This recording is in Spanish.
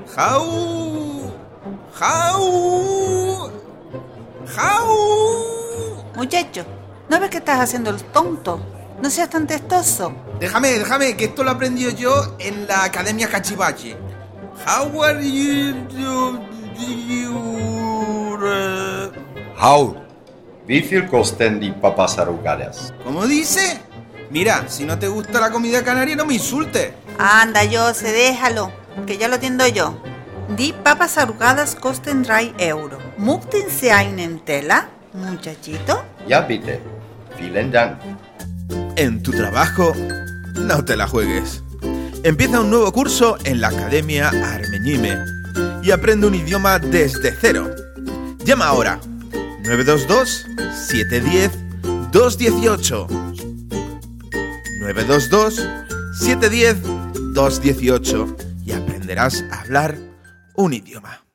Jau. Jau. Jau. Muchacho, ¿no ves que estás haciendo el tonto? No seas tan testoso. Déjame, que esto lo he aprendido yo en la Academia Cachivache. How are you? How? Wie viel kosten die papas arrugadas? ¿Cómo dice? Mira, si no te gusta la comida canaria, no me insultes. Anda, Jose, déjalo, que ya lo atiendo yo. Die papas arrugadas kosten 3 Euro. Möchten Sie einen Teller, muchachito? Ja, bitte. Vielen Dank. En tu trabajo, no te la juegues. Empieza un nuevo curso en la Academia Armeñime y aprende un idioma desde cero. Llama ahora 922-710-218. 922-710-218 y aprenderás a hablar un idioma.